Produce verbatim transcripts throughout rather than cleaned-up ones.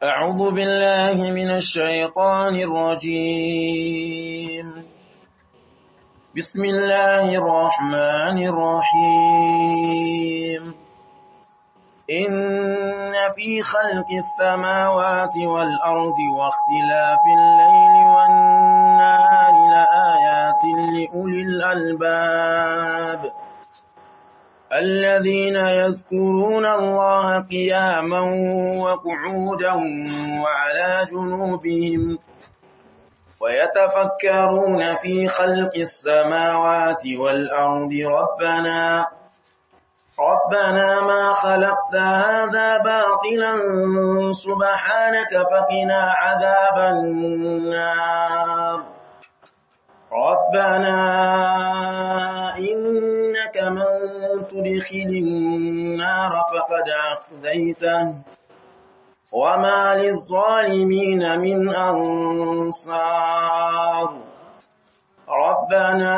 أعوذ بالله من الشيطان الرجيم. بسم الله الرحمن الرحيم. إن في خلق السماوات والأرض واختلاف الليل والنهار لآيات لأولي الألباب الذين يذكرون الله قياما وقعودا وعلى جنوبهم ويتفكرون في خلق السماوات والأرض ربنا ربنا ما خلقت هذا باطلا سبحانك فقنا عذاب النار ربنا إنك من تدخل النار فقد أخزيته وما للظالمين من أنصار ربنا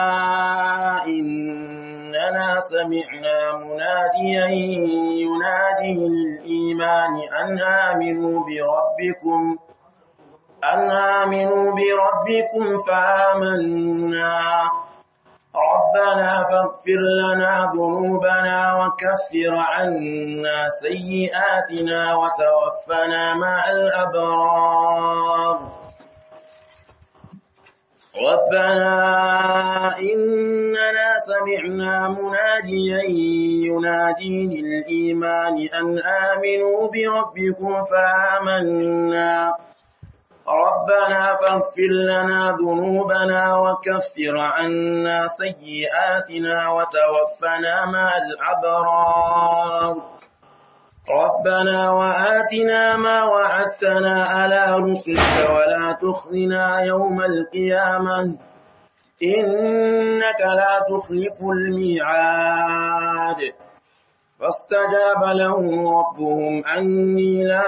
إننا سمعنا مناديا ينادي للإيمان أن آمنوا بربكم أن آمنوا بربكم فآمنا ربنا فاغفر لنا ذنوبنا وكفر عنا سيئاتنا وتوفنا مع الأبرار ربنا إننا سمعنا مناديا ينادي للإيمان أن آمنوا بربكم فآمنا ربنا فاغفر لنا ذنوبنا وكفر عنا سيئاتنا وتوفنا مع الأبرار ربنا وآتنا ما وعدتنا على رسلك ولا تخزنا يوم القيامة إنك لا تخلف الميعاد فاستجاب لهم ربهم أني لا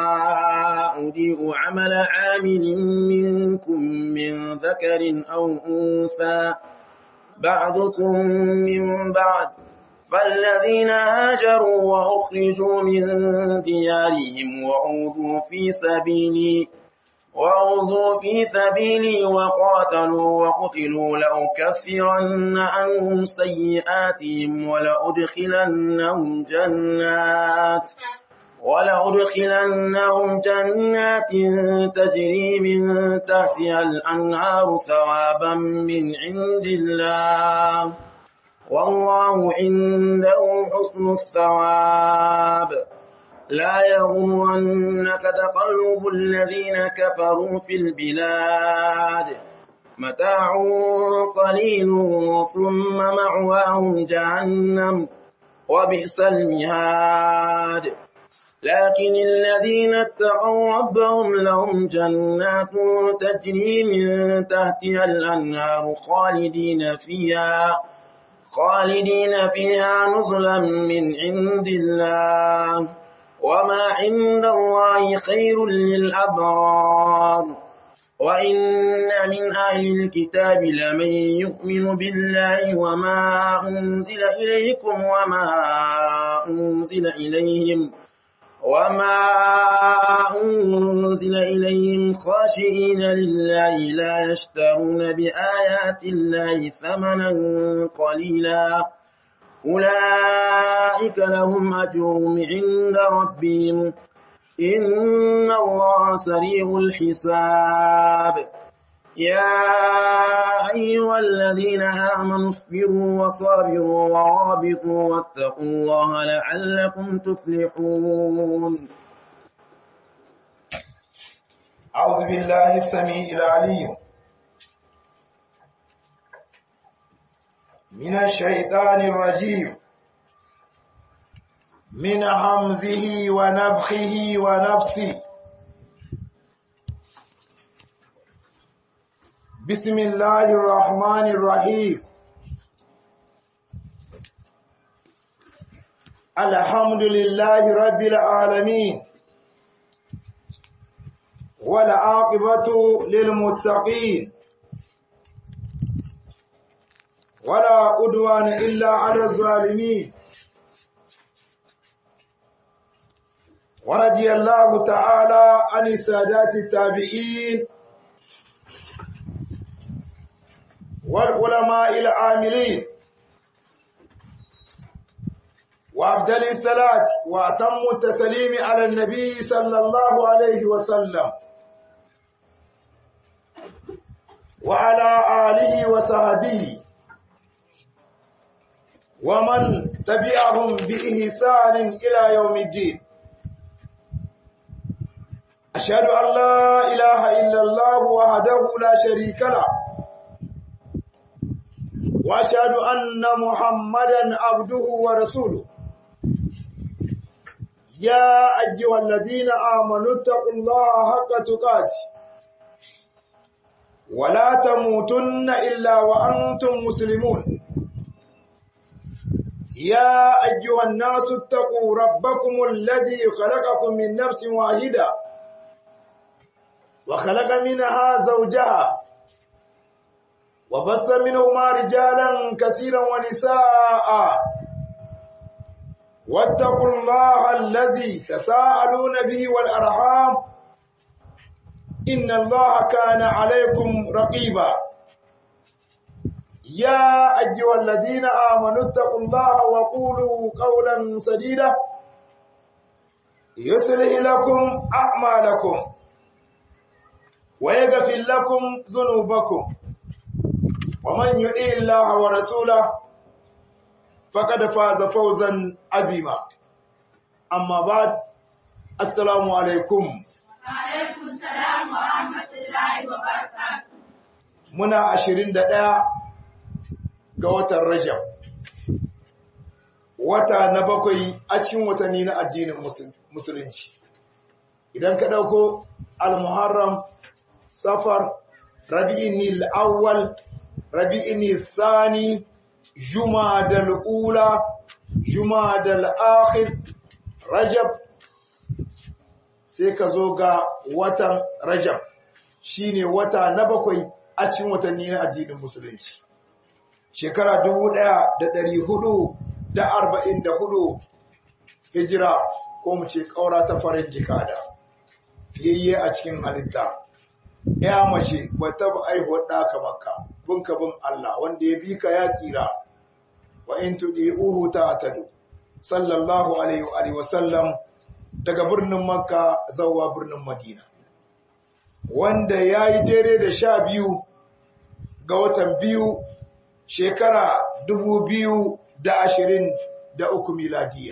أضيع عمل عامل منكم من ذكر أو أنثى بعضكم من بعد فالذين هاجروا وأخرجوا من ديارهم وأوذوا في سبيلي وأوذوا في سبيلي وقاتلوا وقتلوا لأكفرن عنهم سيئاتهم ولأدخلنهم جنات ولأدخلنهم جنات تجري من تحتها الأنهار ثوابا من عند الله والله عنده حسن الثواب لا يغرنك تقلب الذين كفروا في البلاد متاع قليل ثم مأواهم جهنم وبئس المهاد لكن الذين اتقوا ربهم لهم جنات تجري من تحتها الأنهار خالدين فيها خالدين فيها نزلا من عند الله وما عند الله خير للأبرار وإن من أهل الكتاب لمن يؤمن بالله وما أنزل إليكم وما أنزل إليهم وما أنزل إليهم خاشعين لله لا يشترون بآيات الله ثمنا قليلا أولئك لهم أجرهم عند ربهم إن الله سريع الحساب يا أيها الذين آمنوا اصبروا وصابروا ورابطوا واتقوا الله لعلكم تفلحون أعوذ بالله السميع العليم من الشيطان الرجيم من همزه ونفخه ونفسه بسم الله الرحمن الرحيم الحمد لله رب العالمين والعاقبة للمتقين ولا عدوان إلا على الظالمين ورضي الله تعالى عن السادات التابعين والعلماء العاملين وأفضل الصلاة وأتم التسليم على النبي صلى الله عليه وسلم وعلى آله وصحبه ومن تبعهم بإحسان إلى يوم الدين. أشهد أن لا إله إلا الله وحده لا شريك له وأشهد أن محمدا عبده ورسوله. يا أيها الذين آمنوا اتقوا الله حق تقاته ولا تموتن إلا وأنتم مسلمون. يا أيها الناس اتقوا ربكم الذي خلقكم من نفس واحدة وخلق منها زوجها وبث منهما رجالا كثيرا ونساء واتقوا الله الذي تساءلون به والأرحام إن الله كان عليكم رقيبا. يا أيها الذين آمنوا اتقوا الله وقولوا قولا سديدا يصلح لكم أعمالكم ويغفر لكم ذنوبكم ومن يطع الله ورسوله فقد فاز فوزا عظيما. أما بعد السلام عليكم. وعليكم السلام ورحمة الله وبركاته. منا عشرين دقيقة ga watan Rajab, wata na bakwai a cikin watanni na addinin Musulunci. Idan ka ɗauko Al-Muharram, Safar, Rabi'in al-Awwal, Rabi'in al-Thani, Jumadal al-Ula, Jumadal al-Akhir, Rajab, sai ka zo ga watan Rajab, shine wata na bakwai a cikin watanni na addinin Musulunci. Shekara dubu ɗaya da ɗari hudu da arba'in da hudu hijira, ko mu ce ƙaura ta farin jikada, fiyayye a cikin halitta. Ya mace ba ta ba aihuwar ɗaka maka, bin ka bin Allah, wanda ya bi ka ya tsira, wa in tuɗi uhu ta tadu, sallallahu alaihi wa sallam, daga birnin Makka zuwa birnin Madina. Wanda ya yi daidai da sha biyu ga watan biyu, shekara dubu biyu da ashirin da uku miladiya.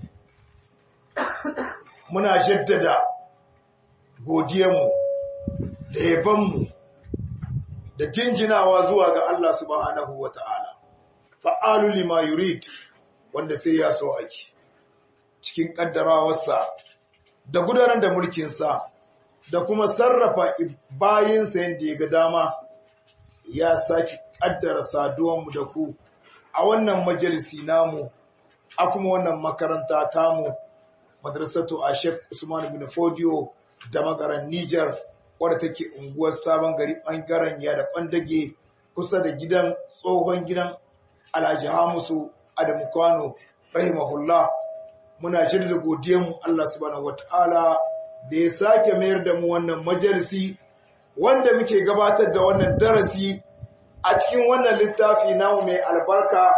Muna jaddada godiyanmu da yabanmu da jinjinawa zuwa ga Allah subhanahu wa ta'ala, fa'alu lima yurid, wanda sai ya so aiki, cikin ƙaddarawarsa da gudanar da mulkinsa da kuma sarrafa bayinsa yadda ya ga dama, ya sake ƙaddara saduwanmu da ku a wannan majalisi namu, a kuma wannan makaranta tamu, madrasatu a Sheikh Usman bin Fodiyo da magaran Nijar, wadda take unguwar Sabon Gari ɓangaren ya da ɓandage kusa da gidan tsohon gidan Alhaji Hamisu Adamu Kwano rahimahullah. Muna jaddada godiyanmu Allah subhanahu wataala da ya sake mayar da mu wannan majalisi wanda muke gabatar da wannan darasi a cikin wannan littafi namu mai albarka,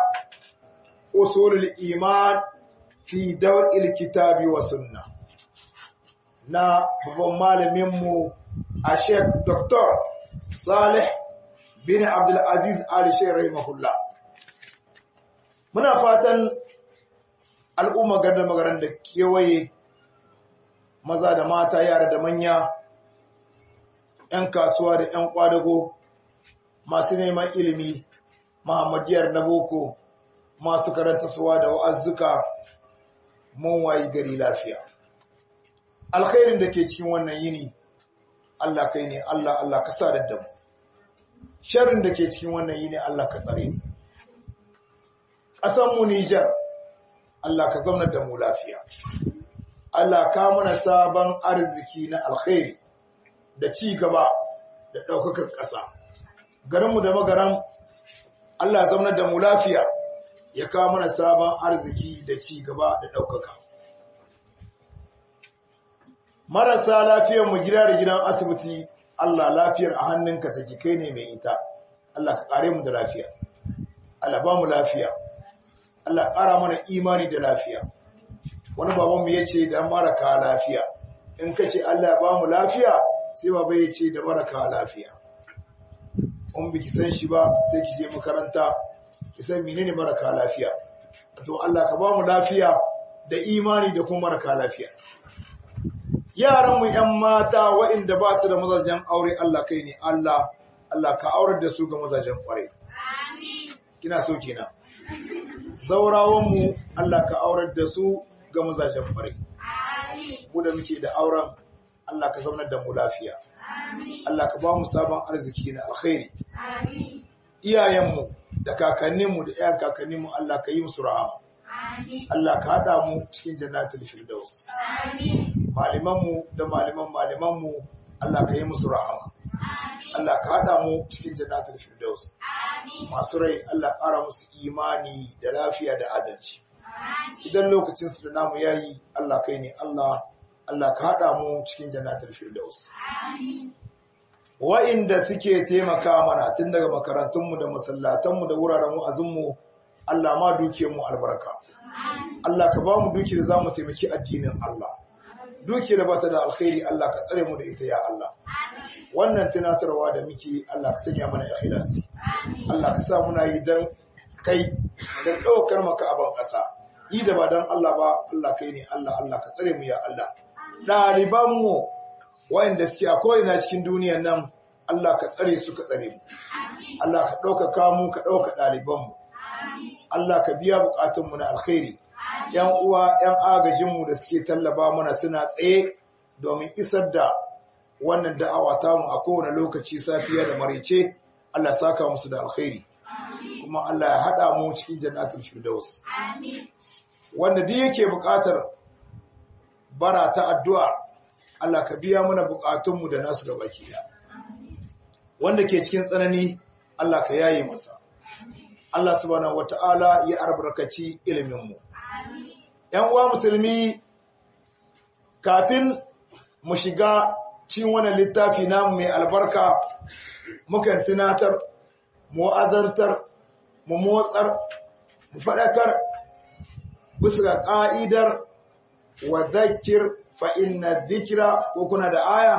usulul iman fi daw'il kitabi wa sunna, na babban malaminmu a Sheikh Doctor Salih bin Abdul Aziz Ali Sheikh rahimahullah. Muna fatan al'umma garda magaran da kewaye, maza da mata, yara da manya, ‘yan kasuwa da ‘yan kwadago, masu neman ilimi, Muhammadiyar na boko, masu karantarwa da wa'azzuka, mun wayi gari lafiya. Alkhairin da ke cikin wannan yini, Allah kai ne, Allah Allah ka sadar da mu. Sharrin da ke cikin wannan yini, Allah ka tsare mu. Ƙasanmu Nijar, Allah ka zaunar da mu lafiya. Allah ka mana sabon arziki na alkhairi da ci gaba da ɗaukakar ƙasa. Garinmu da magaran, Allah zaunar da mu lafiya, ya kawo mana sabon arziki da ci gaba da ɗaukaka. marasa lafiyar mu gida da gidan asibiti Allah lafiyar a hannunka take kai ne mai ita Allah ka kare mu da lafiya Allah ba mu lafiya Allah ƙara mana imani da lafiya wani babanmu ya ce da maraka lafiya in ka ce Allah ba mu lafiya sai baba ya ce da maraka lafiya in biki san shi ba sai ki je makaranta ki san menene maraka lafiya to Allah ka ba mu lafiya da imani da kuma maraka lafiya yaran mu ƴan mata waɗanda ba su da mazajen aure Allah kai ne Allah Allah ka aurar da su ga mazajen kware amin kina so kina zaurawan mu Allah ka aurar da su ga mazajen kware amin mu da muke da auren Allah ka zaunar da mu lafiya amin Allah ka ba mu sabon arziki na alkhairi amin iyayenmu da kakanninmu da ƴan kakanninmu Allah ka yi musu rahama amin Allah ka hada mu cikin jannatul firdaus amin malimanmu da maliman malimanmu Allah ka yi musu rahama amin Allah ka hada mu cikin jannatul firdaus amin masu rai Allah ƙara musu imani da lafiya da adalci amin idan lokacin su da namu yayi Allah kai ne Allah Allah ka hada mu cikin jannatul firdaus amin wa'inda suke taimaka mana tun daga makarantunmu da masallatanmu da wuraren wa'azinmu Allah ma duke mu albarka Allah ka ba mu duki da zamu taimaki addinin Allah duki da bata da alkhairi Allah ka tsare mu da ita ya Allah wannan tunatarwa da muke Allah ka sanya mana ikhlasi Allah ka sa muna yi dan kai dan daukar maka aban kasa yi da ba dan Allah ba Allah kai ne Allah Allah ka tsare mu ya Allah daliban mu wa'inda suke a ko'ina cikin duniyar nan Allah ka tsare su ka tsare mu Allah ka ɗaukaka mu ka ɗauka ɗalibanmu Allah ka biya buƙatunmu na alkhairi ‘yan uwa ‘yan agajinmu da suke tallaba mana suna tsaye domin isar da wannan da'awa tamu a kowane lokaci safiya da maraice Allah saka musu da alkhairi kuma Allah ya haɗa mu cikin jannatul firdaus wanda duk yake buƙatar bara ta addu'a Allah ka biya mana bukatunmu da nasu gabaki ɗaya wanda ke cikin tsanani Allah ka yaye masa Allah subhanahu wata'ala ya albarkaci ilimin mu ƴan uwa musulmi kafin mu shiga cikin wannan littafi namu mai albarka mukan tunatar mu azantar mu motsar mu fadakar bisa ga ka'idar wa dhakkir fa inna dhikra ko kuna da aya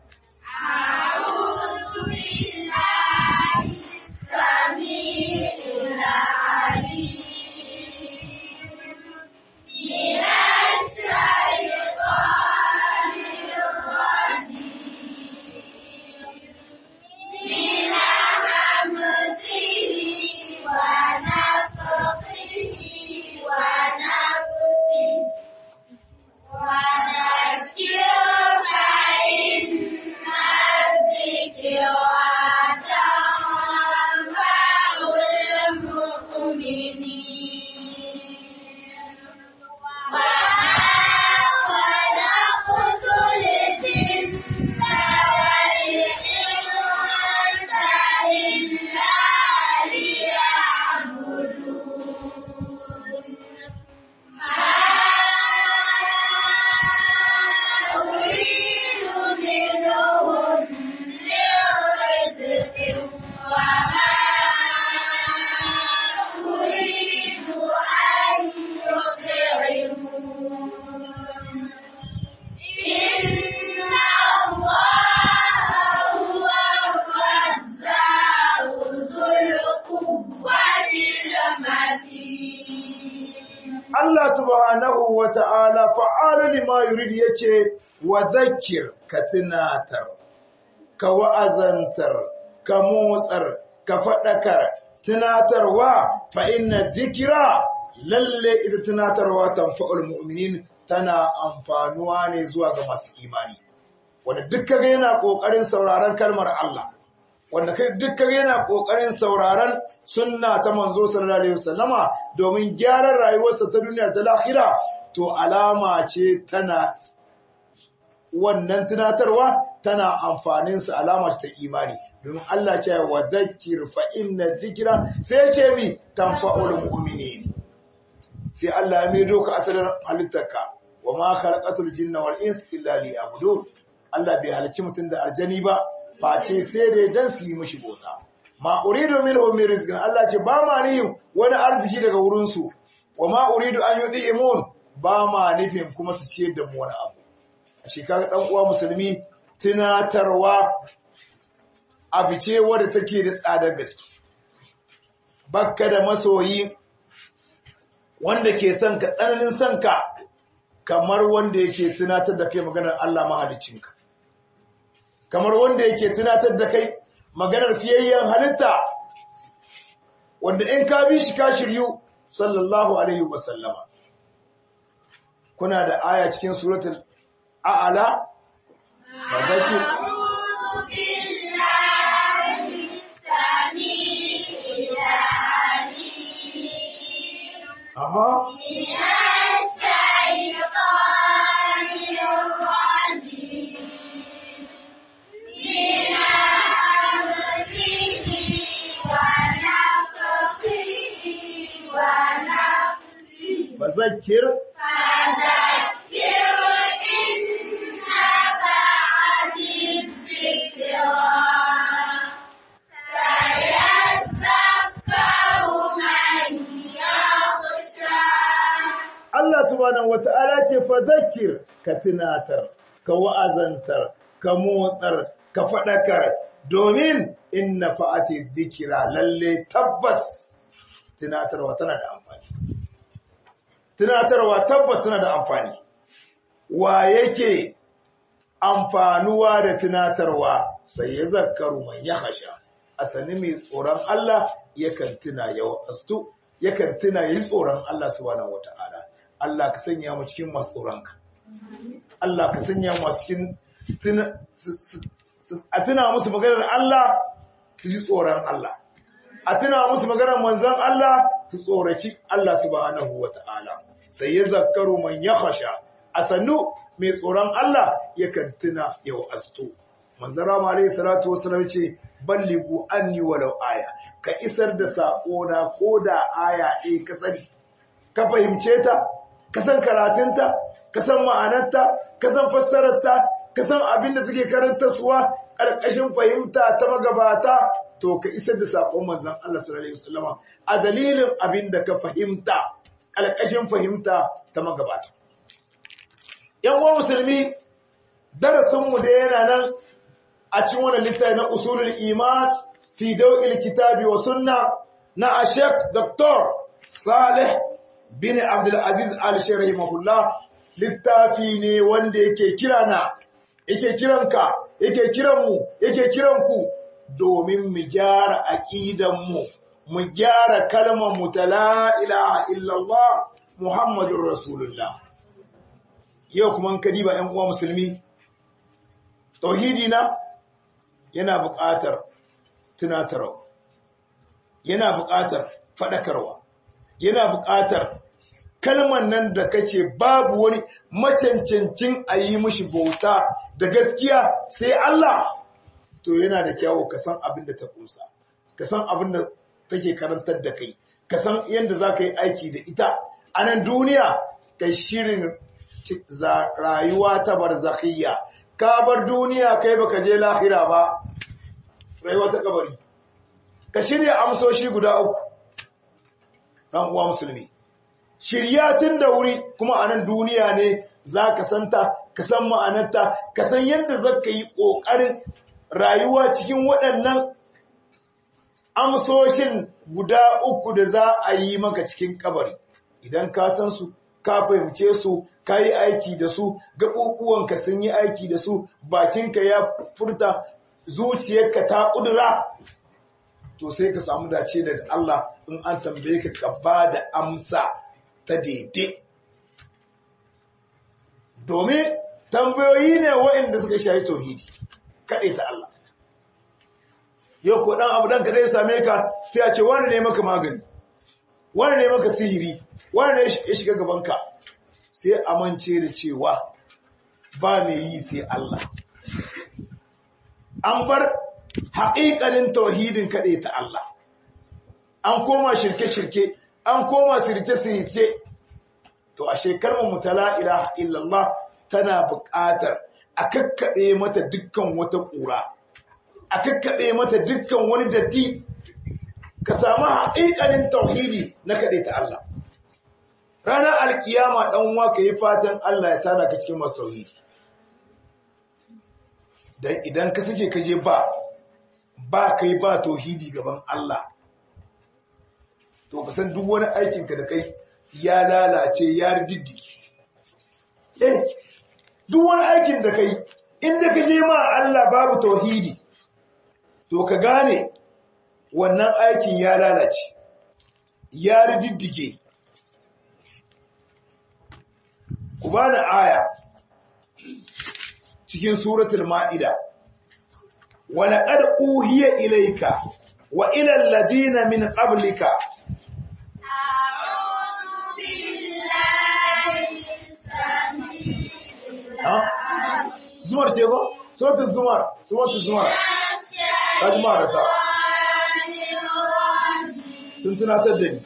a'udhu billahi samii'il 'aliim minash shaytaanir rajiim min hamzihi wa nafthihi wa nafsihi وذكر فإن الذكرى تنفع المؤمنين وما خلقت الجن والإنس إلا ليعبدون Allah subhanahu wa ta'ala fa'alu lima yurid yace wa dhakkir ka tunatar ka wa'azantar ka motsar ka fadakar tunatarwa fa inna dhikra lalle ita tunatarwa tanfa'ul mu'minin tana amfanuwa ne zuwa ga masu imani wanda dukkan yana kokarin sauraron kalmar Allah wanda kai dukkan yana kokarin sauraron sunna ta manzo sallallahu alaihi wasallama domin gyaran rayuwarsa ta duniya da lahira to alama ce tana wannan tunatarwa tana amfanin sa alama ce ta imani domin Allah ce wa dhakkir fa inna dhikra sai ce mi tanfa'ul mu'minin sai Allah ya mido ka asalin halittarka wa ma khalaqatul jinna wal insa illa liya'budun Allah bai halicci mutum da aljani ba face sai dai dan su yi mishi bauta ma uridu minhum min rizqin Allah ce ba ma ni wani arziki daga wurin su wa ma uridu an yud'imun ba ma nufin kuma su ciyar da mu wani abu a shekara dan uwa musulmi tunatarwa abice wadda take da tsadar gaske bakka da masoyi wanda ke son ka tsananin son ka kamar wanda yake tunatar da kai maganar Allah mahaliccinka kamar wanda yake tunatar da kai maganar fiyayyen halitta wanda in ka bi shi ka shiryu sallallahu alaihi wasallama kuna da aya cikin suratul a'la fadakir aha فذكر فذكر إن نفعت الذكرى سيذكر من يخشى Allah subhanahu wata'ala ce fadhakkir ka tunatar ka wa'azantar ka motsar ka fadakar domin in nafa'ati dhikra lalle tabbas tunatarwa tana da amfani tunatarwa tabbas tana da amfani wa yake amfanuwa da tunatarwa sai ya zakaru man ya hasha asani mai tsoron Allah yakan tuna yawa astu yakan tuna yi tsoron Allah subhanahu wataala Allah ka sanya mu cikin masu tsoronka Allah ka sanya mu cikin tuna a tuna musu maganar Allah su ji tsoron Allah a tuna musu maganar manzon Allah su tsoraci Allah subhanahu wataala sai ya zakaru man ya khasha a sannu mai tsoron Allah yakan tuna yau asto manzara ma alayhi salatu wassalam ce balligu anni walau aya ka isar da sako na koda aya ɗaya ka sani ka fahimce ta ka san karatunta ka san ma'anarta ka san fassararta ka san abin da take karanta suwa ƙarƙashin fahimta ta magabata to ka isar da sakon manzon Allah sallallahu alaihi wasallama a dalilin abin da ka fahimta alƙashin fahimta ta magabata. ‘Yan uwa musulmi, darasinmu da yana nan a cikin wani littafi na usulul iman fi dau'il kitabi wa sunna na Ashek Doktor Saleh bin Abdulaziz Al-Shari Mahullah littafi ne wanda yake kirana, yake kiranka, yake kiranmu, yake kiranku domin mu gyara aƙidanmu. mu gyara kalmar mu ta la ilaha illallah muhammadur rasulullah yau kuma kadi ba ƴan uwa musulmi tauhidi na yana buƙatar tunatarwa yana buƙatar fadakarwa yana buƙatar kalmar nan da kace babu wani macancancin ayi mishi bauta da gaskiya sai Allah to yana da kyawu ka san abin da ta kunsa ka san abin da take karantar da kai ka san yadda za ka yi aiki da ita a nan duniya kai shirin rayuwa ta barzakhiyya ka bar duniya kai baka je lahira ba rayuwa ta kabari ka shirya amsoshi guda uku dan uwa musulmi shirya tun da wuri kuma a nan duniya ne za ka santa ka san ma'anarta ka san yadda za ka yi ƙoƙarin rayuwa cikin waɗannan amsoshin guda uku da za a yi maka cikin kabari idan ka san su ka fahimce su ka yi aiki da su gaɓuɓuwanka sun yi aiki da su bakinka ya furta zuciyarka ta ƙudura to sai ka samu dace daga Allah in an tambaye ka ka ba da amsa ta daidai domin tambayoyi ne waɗanda suka shayi tauhidi kaɗai ta Allah yau ko dan abu dan ka dai same ka sai a ce wani ne maka magani wani ne maka sihiri wani ne ya shiga gaban ka sai amince da cewa ba mai yi sai Allah an bar haƙiƙanin tauhidin kaɗai ta Allah an koma shirke-shirke an koma sirce-sirce to ashe kalmar mu ta la ilaha illallah tana buƙatar a kakkaɓe mata dukkan wata ƙura, a kakkaɓe mata dukkan wani datti, ka samu haƙiƙanin tauhidi na kaɗai ta Allah. Ranar alkiyama ɗan uwa ka yi fatan Allah ya tada ka cikin masu tauhidi. Dan idan ka sake ka je ba, ba kai ba tauhidi gaban Allah, to ka san duk wani aikinka da kai ya lalace ya riddiki. Eh, duk wani aikin da kai inda ka je ma Allah babu tauhidi, to ka gane wannan aikin ya lalace ya riddike. Ku bani aya cikin suratul ma'ida, wa laqad uhiya ilayka wa ila alladhina min qablika a'udhu billahi Zumar ce ba? Suratul Zumar, suratul Zumar. Ka ji marata. Sun tunatar da ni.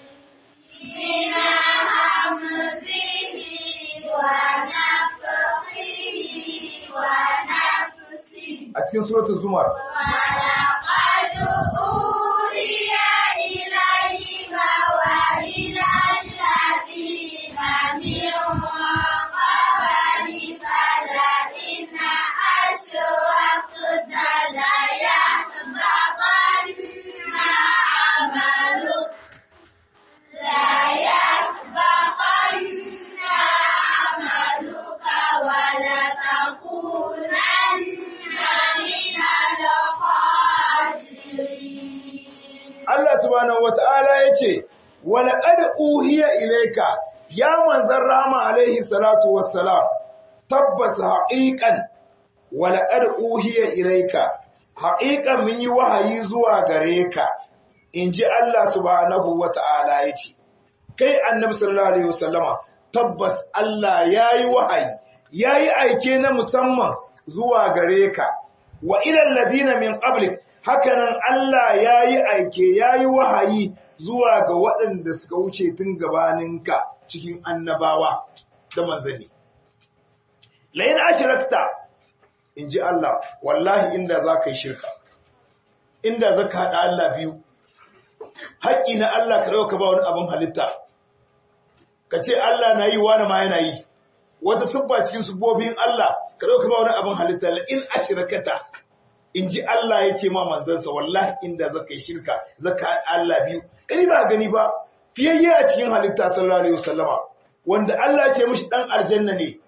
A cikin suratul Zumar. Subhanahu wata'ala yace walaqad uhiya ilayka ya manzan rama alaihi salatu wassalam tabbas haqiqan walaqad uhiya ilayka haqiqan mun yi wahayi zuwa gare ka inji Allah subhanahu wata'ala yace kai annabi sallallahu alaihi wasallama tabbas Allah yayi wahayi yayi aike na musamman zuwa gare ka wa ilal ladina min qablik hakanan Allah ya yi aike ya yi wahayi zuwa ga waɗanda suka wuce tun gabaninka cikin annabawa da manzanni. Layin ashirakta, in ji Allah, wallahi inda za ka yi shirka, inda za ka haɗa Allah biyu, haƙƙi na Allah ka ɗauka ba wani abin halitta, ka ce Allah na yi wani ma yana yi, wata subba cikin subbobin Allah ka ɗauka ba wani abin halitta, layin ashirakta. In ji Allah ya ce ma manzansa wallahi inda zaka yi shirka zaka Allah biyu kani ba gani ba fiyayye a cikin halitta sallallahu alaihi wasallama wanda Allah ya ce mishi dan aljanna ne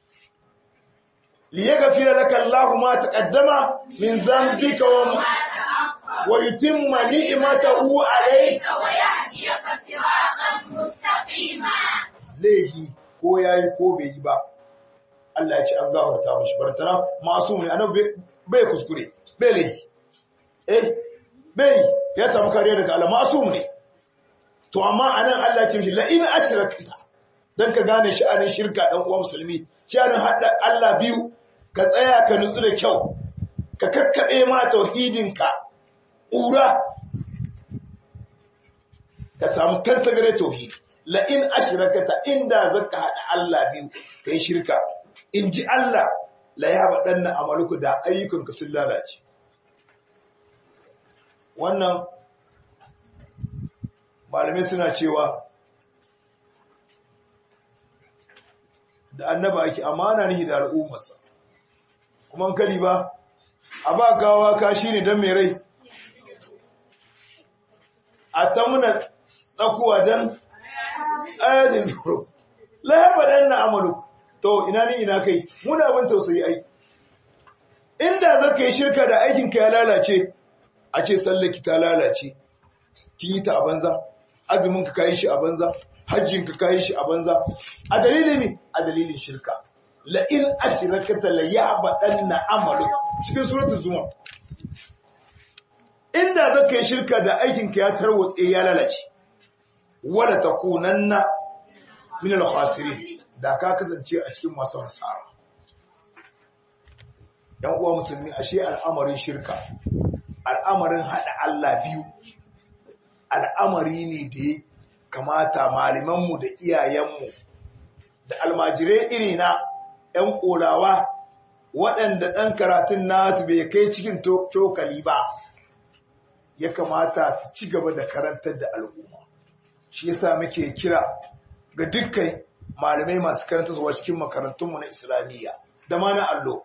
li yaghfira laka Allahu ma taqaddama min dhanbika wa wa yutimma ni'matahu alayka wa yahdiyaka siratan mustaqima lehi ko yayi ko bai yi ba Allah ya ce an gafarta mishi bartana masu ne annabi bai kuskure bai laifi eh bai ya samu kariya daga Allah masum ne to amma anan Allah ya ce mishi la in ashrakta dan ka gane sha'anin shirka dan uwa musulmi sha'anin hada Allah biyu ka tsaya ka nutsu da kyau ka kakkabe ma tauhidin ka ƙura ka samu tantagare tauhid la in ashrakta inda zaka hada Allah biyu kai shirka inji Allah la ya baɗanna amaluku da ayyukanka sun lalace. Wannan malamai suna cewa da annaba ake amana ne da al'ummarsa. Kuma kali ba, a ba gawa kashi ne don mai rai, a ta muna tsakuwa don ayajin zuro. La ya baɗanna amaluku. To ina ni ina kai muna ban tausayi ai inda zaka yi shirka da aikin ka ya lalace a ce sallaki ta lalace kin yi ta a banza azumin ka kai shi a banza hajjin ka kai shi a banza a dalilin me a dalilin shirka la in ashrakata la ya'badanna amalu cikin suratul zumar inda zaka yi shirka da aikin ka ya tarwatse ya lalace wala takunanna min al-khasirin da ka kasance a cikin masu hasara. ‘Yan uwa musulmi ashe al'amarin shirka, al'amarin haɗa Allah biyu, al'amari ne da ya kamata malamanmu da iyayenmu da almajirai iri na ‘yan ƙolawa waɗanda ɗan karatun nasu bai kai cikin cokali ba, ya kamata su ci gaba da karantar da al'umma. Shi yasa muke kira ga dukkan malamai masu karanta zuwa cikin makarantunmu na Islamiyya da ma na allo.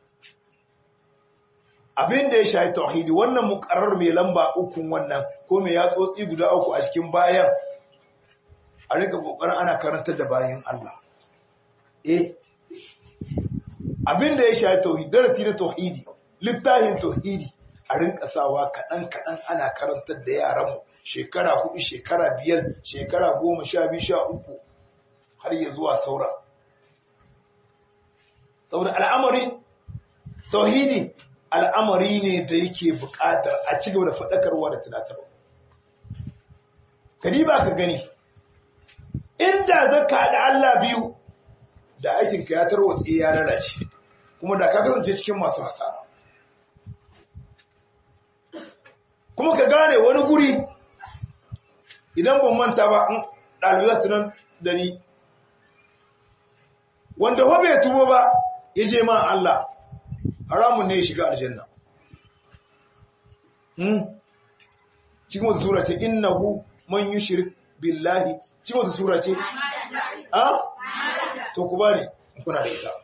Abin da ya shayi tauhidi wannan muƙarrar mai lamba ukun wannan ko mai yatsotsi guda uku a cikin bayan a rika ƙoƙarin ana karantar da bayan Allah. Eh, abin da ya shayi tauhidi, darasi na tauhidi, littafin tauhidi a rinka sawa kaɗan-kaɗan ana karantar da yaranmu shekara hudu, shekara biyar, shekara goma, sha biyu, sha uku har ya zuwa saura. Saboda al'amari tauhidi al'amari ne da yake buƙatar a ci gaba da faɗakarwa da tunatarwa. Kadi ba ka gani, inda zaka da Allah biyu da aikinka ya tarwatse ya lalace, kuma da ka kasance cikin masu hasara. Kuma ka gane wani guri, idan ban manta ba an ɗalibai tunan da ni, wanda ho bai tubo ba ya je ma Allah, haramun ne ya shiga aljanna. Hmm? Cikin wata sura ce, innahu man yushrik billahi, cikin wata sura ce? Ha? To ku bani, kuna da ita.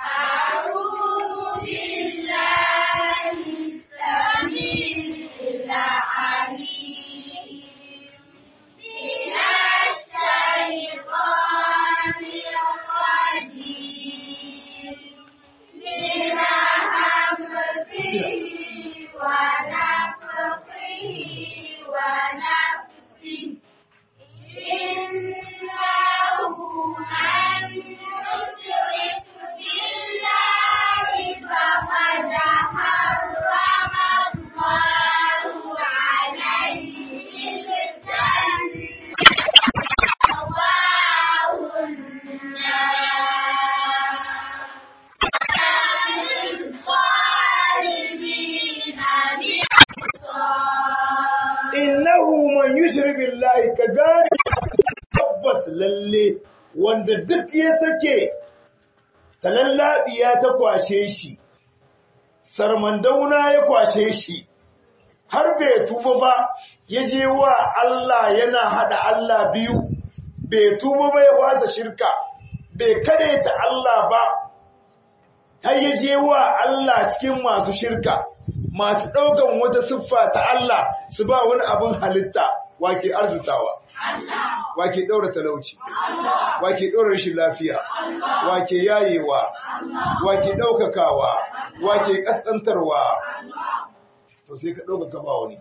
Innahu man yushrik billahi, ka gane tabbas lalle wanda duk ya sake talallabiya ta kwashe shi, sarmandauna ya kwashe shi, har bai tuba ba ya je wa Allah yana hada Allah biyu, bai tuba ba ya wasa shirka, bai kadaita Allah ba, har ya je wa Allah cikin masu shirka, masu ɗaukan wata siffa ta Allah su ba wani abin halitta, wake arzutawa, wake ɗaura talauci, wake ɗaura rashin lafiya, wake yayewa, wake ɗaukakawa, wake ƙasƙantarwa, to sai ka ɗaukaka ba wani.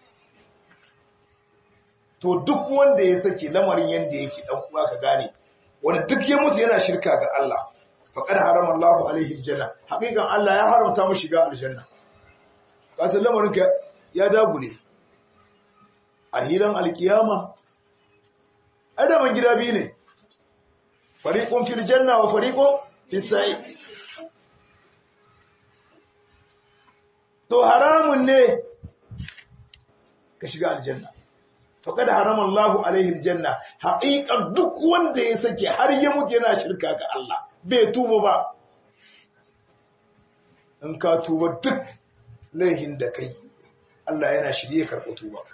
To duk wanda ya sake lamarin yadda yake ɗan uwa ka gane, wanda duk ya mutu yana shirka ga Allah, faƙar haramar Allahu alaihi aljanna, haƙiƙan Allah ya haramta mu shiga aljanna. Kasar lamarinka ya dagule a hilan alkiyama, adaman gida biyu ne, fariƙon fil janna wa fariƙon fil sa'i. To haramun ne ka shiga aljanna, faƙad haramun Allahu alaihi aljanna, haƙiƙar duk wanda ya sake har ya mutu yana shirka ga Allah bai tuba ba. In ka tuba duk laihin da kai, Allah yana shirye karɓo tubarka.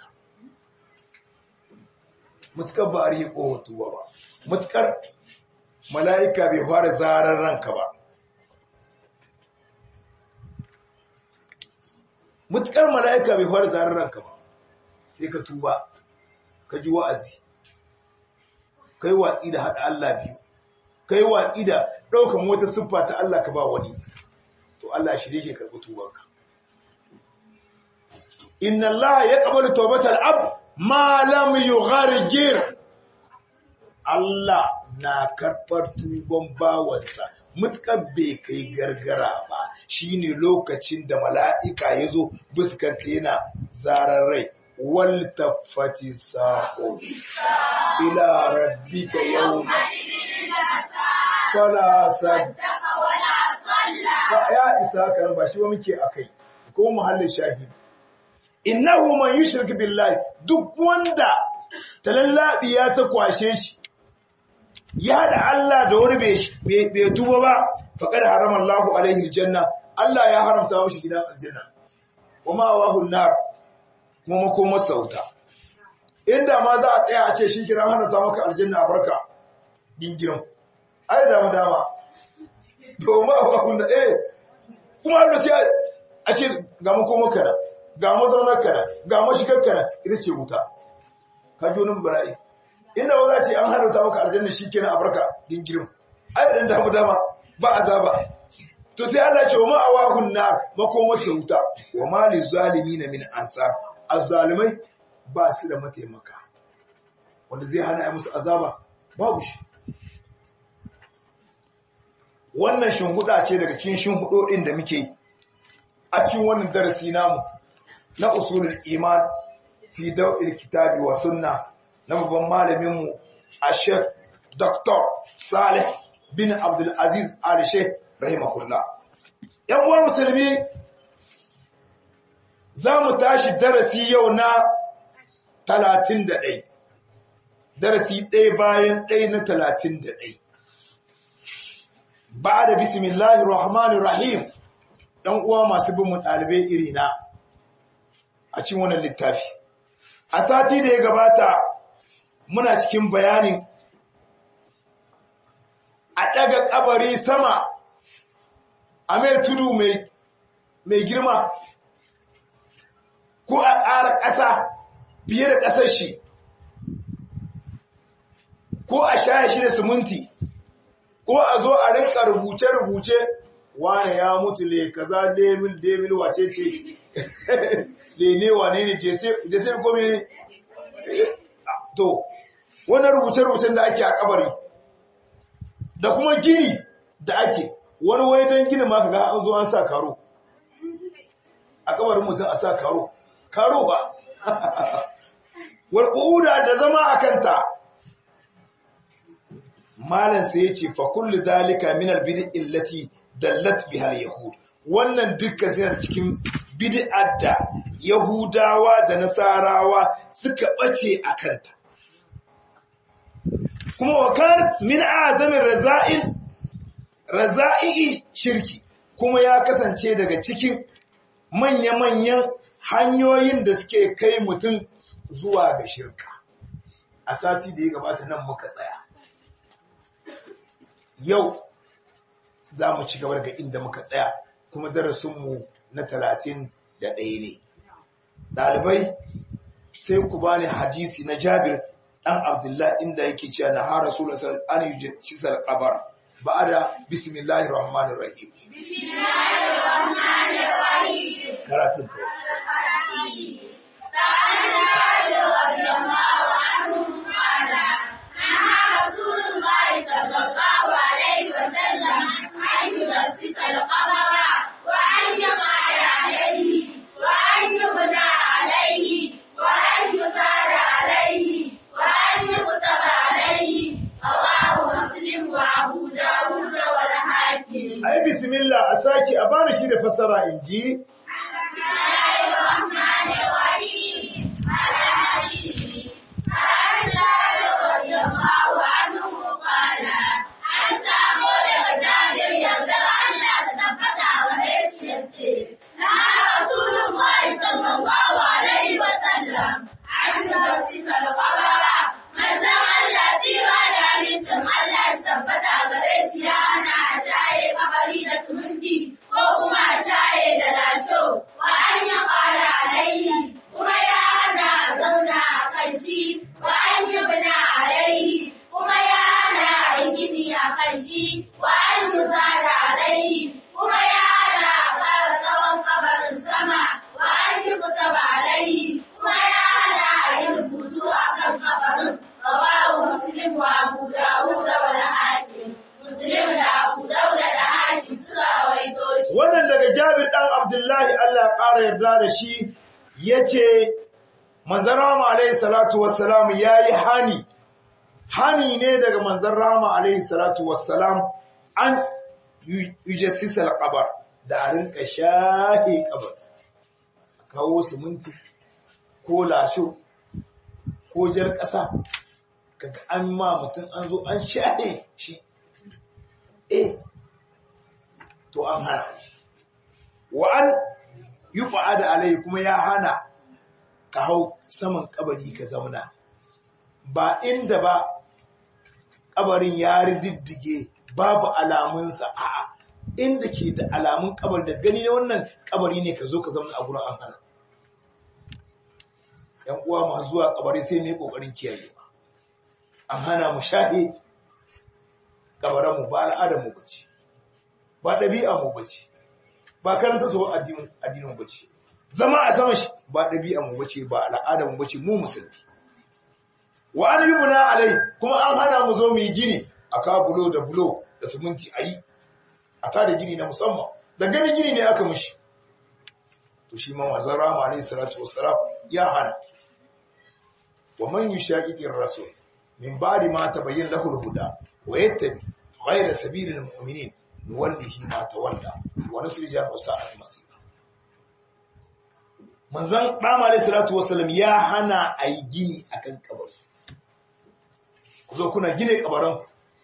Mutukar ba a riƙe ƙohon tuba ba, mutukar mala'ika bai fara zarar ranka ba, mutukar mala'ika bai fara zarar ranka ba, sai ka tuba, ka ji wa'azi, kai watsi da haɗa Allah biyu, kai watsi da ɗaukan wata siffa ta Allah ka ba wani, to Allah shirye ke karɓo tubarka. Inna Allah ya ƙabalu taubatar ab ma lam yughargir. Allah na karɓar tuban bawansa mutkar bai kai gargara ba, shine lokacin da mala'ika ya zo buskanka yana zarar rai, wal tafati saqu ila rabbika yawma fala saddaqa wala salla. Ya isa kan ba shi ba muke akai ko muhallin shahidi. Innahu man yushrik billahi, duk wanda talallabiya ta kwashe shi, ya da Allah da wani bai tuba ba faqad harama Allahu alaihi aljanna Allah ya haramta mashi gidan aljanna kuma wahun nar kuma makomar sauta inda ma za a tsaya a ce shi kiran haramta maka aljanna a barka dingirin ai da mu dama to ma wahun eh kuma Allah sai a ce ga makomar kana ga mazaunar kana ga mashigar kana ita ce wuta ka ji wani bala'i inda ba za ce an haramta maka aljanna shi kenan a barka dingirin ai da damu dama ba azaba to sai Allah ce wa ma'awahun nar makomar sauta wa mali zalimin min ansar azzalimai ba su da mataimaka wanda zai hana ai musu azaba babu shi wannan shinhuda ce daga cikin shinhudodin da muke a cikin wannan darasi namu na usulul iman fi daw'il kitabi wa sunna na babban malamin mu a Sheikh Doctor Saleh bin Abdul Aziz Al Sheikh rahimahullah. ‘Yan uwan musulmi za mu tashi darasi yau na talatin da ɗai, darasi ɗaya bayan ɗaya na talatin da ɗai. Ba da bismillahir rahmanir rahim, ‘yan uwa masu bin mu ɗalibai irina a cikin wannan littafi. A sati da ya gabata muna cikin bayanin a ɗaga ƙabari sama a mai tudu mai girma ko a ƙara ƙasa fiye da ƙasar shi ko a shaye shi da siminti ko a zo a rinka rubuce-rubuce wane ya mutu le kaza demil demil wace ce lene wane ne da sai kome to wannan rubuce-rubucen da ake a kabari da kuma gini da ake wani wai don gini ma kaga an zo an sa karo a kabarin mutum a sa karo karo ba walƙuda da zama a kanta malam sai ya ce fa kullu dalika min albid'i allati dallat biha alyahud wannan dukkan suna cikin bid'ar da yahudawa da nasarawa suka bace a kanta kuma wa kanat min azamin raza'il raza'i shirki kuma ya kasance daga cikin manya-manyan hanyoyin da suke kai mutum zuwa ga shirka a sati da ya gabata nan muka tsaya yau za mu ci gaba daga inda muka tsaya kuma darasinmu na talatin da ɗaya ne ɗalibai sai ku bani hadisi na Jabir ɗan Abdullah inda yake cewa na har Rasulullah sallallahu alaihi wasallam an yi shisal qabar ba'da bismillahir rahmanir rahim bismillahir rahmanir rahim karatun ko ai bismillah a saki a bani shi da fassara inji wannan daga Jabir dan Abdullahi Allah ya ƙara yarda da shi yace manzon Rama alaihi salatu wassalam yayi hani hani ne daga manzon Rama alaihi salatu wassalam an yujassisa al-qabr da rinka shahi kabar kawo siminti ko lasho ko jar ƙasa kaga an ma mutum an zo an shaɗe shi eh to an hana wa an yi da alai kuma ya hana ka hau saman kabari ka zauna ba inda ba kabarin ya riddige babu alamunsa a'a inda ke da alamun kabari da gani ne wannan kabari ne ka zo ka zauna a gurin an hana yan uwa masu zuwa kabari sai ne kokarin kiyaye an hana mu shaɗe kabaran mu ba al'adar mu bace ba ɗabi'a mu bace ba karanta su addinin addinin bace zama a sama shi ba ɗabi'a mu bace ba al'adar mu bace mu musulmi wa an yubna alai kuma an hana mu zo mu yi gini aka bulo da bulo da siminti ayi a tada gini na musamman da gani gini ne aka mushi to shi ma manzon Rama alaihi salatu wassalam ya hana wa man yushaqiqir rasul min ba'di ma tabayyana lahu al-huda wa yattabi ghayra sabilil mu'minin nuwallihi ma tawalla wa nusrihi sa'at masir manzon Rama alaihi salatu wassalam ya hana ayi gini akan kabari ku zo kuna gine kabaran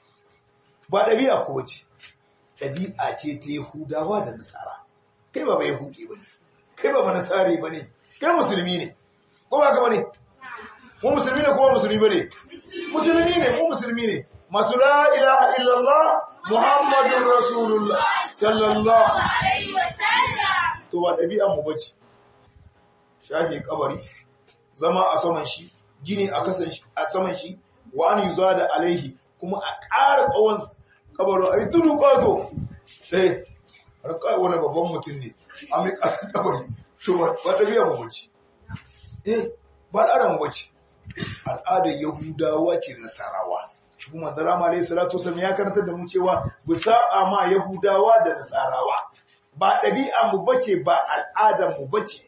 ba dabi'a ko wace dabi'a ce ta Yahudawa da Nasara kai ba ba Yahudi bane kai ba ba Nasari bane kai musulmi ne ko ba ka bane mu musulmi ne ko musulmi bane musulmi ne mu musulmi ne masu la ilaha illallah muhammadur rasulullah sallallahu alaihi wasallam to ba dabi'a mu bace shafi kabari zama a saman shi gini a kasan shi a saman shi wa an yuzada alaihi kuma a ƙara tsawon kabarin ai tudu kwato sai harkai wani babban mutum ne a mai ƙasar kabari to ba dabi'a mu bace eh ba al'ada mu bace al'adar Yahudawa ce Nasarawa shi kuma da Rama alayhi salatu wasallam ya karanta da mu cewa bu sa'a ma Yahudawa da Nasarawa ba dabi'a mu bace ba al'adar mu bace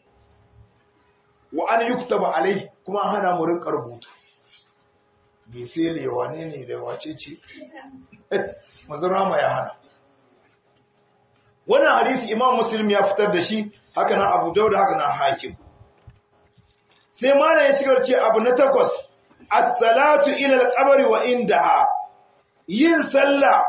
wa an yuktaba alai kuma hana mu rinka rubutu bai sai le wane ne da wace ce manzon Rama ya hana wannan hadisi Imam Muslim ya fitar da shi haka nan Abu Dawud haka nan Hakim sai mana ya shigar ce abu na takwas as-salatu ila al-qabri wa indaha yin sallah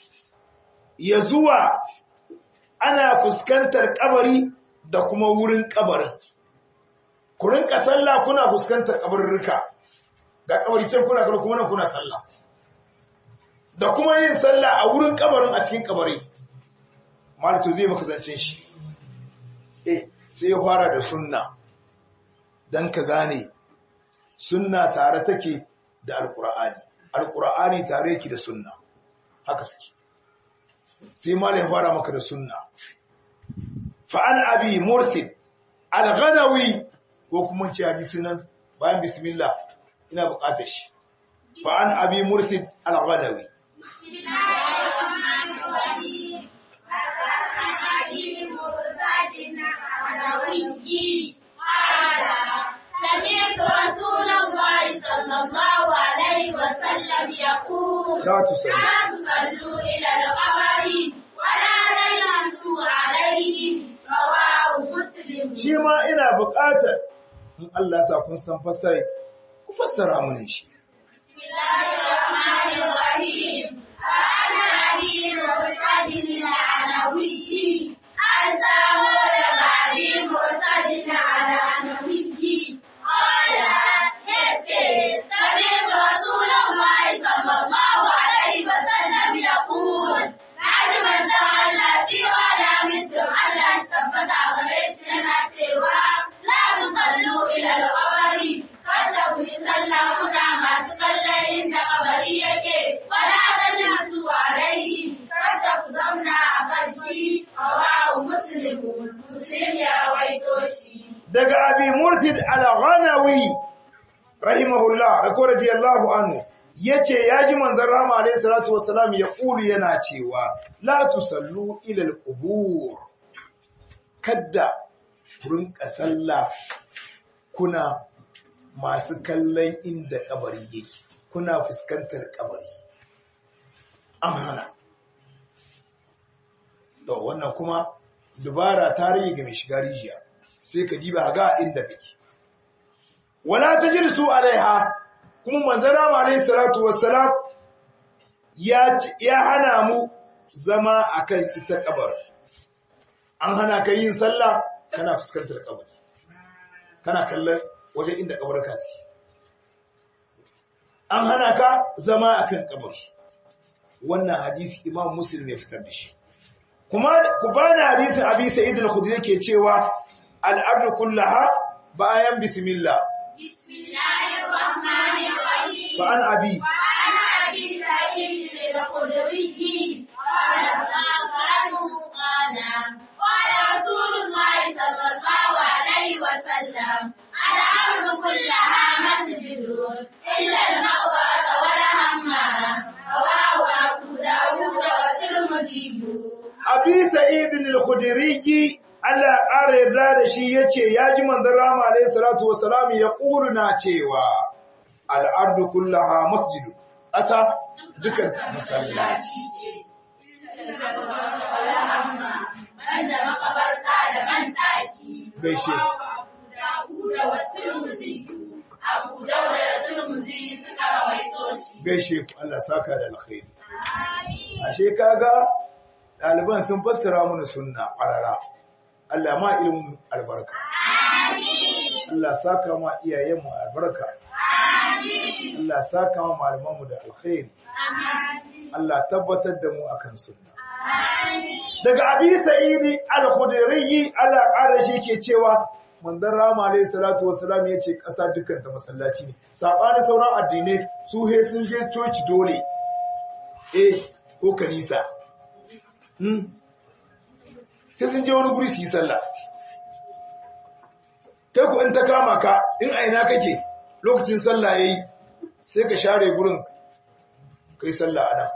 ya zuwa ana fuskantar kabari da kuma wurin kabarin ku rinka sallah kuna fuskantar kabarurruka ga kabari can kuna kana kuma nan kuna sallah da kuma yin sallah a wurin kabarin a cikin kabari malatu zai maka zancin shi eh sai ya fara da sunna dan ka gane sunna tare take da alqur'ani alqur'ani tare yake da sunna haka suke sai malai ya fara maka da sunna fa an abi mursid al-ghanawi ko kuma ci hadisi nan bayan bismillah ina buƙatar shi fa an abi mursid al-ghanawi سمعت رسول الله صلى الله عليه وسلم يقول لا تصلوا لا تصلوا إلى القبر ولا تجلسوا عليه رواه مسلم. shi ma ina buƙatar in Allah sa kun san fassara ku fassara mun shi بسم الله الرحمن الرحيم. عن أبي مرتد العنوي عن ثمود أبي مرتد العنوي قال سمعت رسول الله صلى الله عليه وسلم يقول نعم من تعالى سوى دامتم على استنبت علينا سوى لا تصلوا إلى القبر قد صلى كنا ما تصلى إن قبريك ولا تجلسوا عليه قد تقدمنا أقل رواه مسلم مسلم يا رويتوشي daga abi mursid al-ghanawi rahimahullah radiyallahu anhu yace yaji manzon rahma alayhi salatu wassalam ya kulu yana cewa la tusallu ila al-qubur kadda kurin kasalla kuna masu kallon inda kabari yake kuna fuskantar kabari an hana to wannan kuma dubara tarihi ga mai shiga rijiya sai ka diba ga inda kake wala tajlisu alaiha kuma manzara ma alayhi salatu wassalam ya ya hana mu zama akan ita kabar. An hana ka yin sallah kana fuskantar kabari, kana kallon wajen inda kabarka suke. An hana ka zama akan kabari. Wannan hadisi Imam Muslim ya fitar da shi. Kuma ku bani hadisin Abi Sa'id al-Khudri yake cewa al-ardu kullaha bayan bismillah. Bismillahir Rahmanir Rahim. Fa an abi Wa ana Abi Sa'id al-Khudri qala qala qala qala Rasulullah sallallahu alaihi wa sallam al-ardu kullaha masjidun illa al-maqbara wa al-hammam. Rawahu Abu Dawud wa Tirmidhi. Abi Sa'id al-Khudri Allah ƙara yarda da shi yace yaji manzon Rama alayhi salatu wassalam ya kuruna cewa al-ardu kullaha masjidu, asa dukan masallaci ce. Banda makabarta da bandaki. Gaishe. Abu Dawud wa Tirmidhi. Abu Dawud da Tirmidhi suka rawaito shi. Gaishe ku, Allah saka da alkhairi. Ashe kaga ɗaliban sun fassara mana sunna ƙarara. Allah ma ilimin albarka. Allah saka ma iyayenmu albarka. Allah saka ma malamanmu da alkhairi. Allah tabbatar da mu akan sunna. Daga Abi Sa'id al-Khudri Allah ƙara shi ke cewa manzon Rama alayhi salatu wassalam yace ƙasa dukkan ta masallaci ne. Sabanin sauran addinai su he sun je coci dole. Eh ko kanisa. Hmm. Sai sun je wani guri su yi sallah. Kai ku in ta kama ka, in aina kake lokacin sallah yayi, sai ka share gurin kai sallah anan.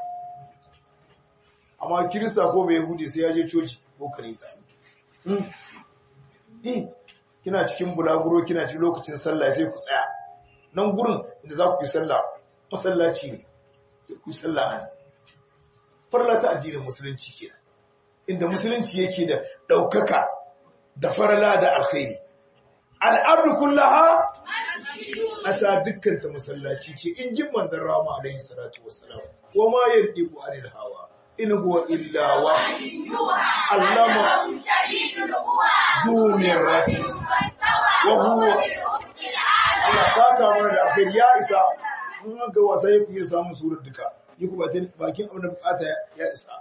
Amma Kirista ko bai Yahudi sai ya je coci ko kanisa. Hmm. Eh, kina cikin bulaguro kina cikin lokacin sallah sai ku tsaya. Nan gurin da za ku yi sallah masallaci ne. Sai ku yi sallah anan. Farla ta addinin musulunci kenan. Inda musulunci yake da daukaka da farala da alkhairi. Al-ardu kullaha asa dukkan ta masallaci ce in jin manzon Rama alayhi salatu wassalam. Wa ma yandiqu anil hawa in huwa illa wahyu allama shadidul quwa. dumir rabbi wa huwa Allah saka mana da alkhairi ya isa. Mun ga wasa yake yi samu surar duka. Yi ku bakin abin da bukata ya isa.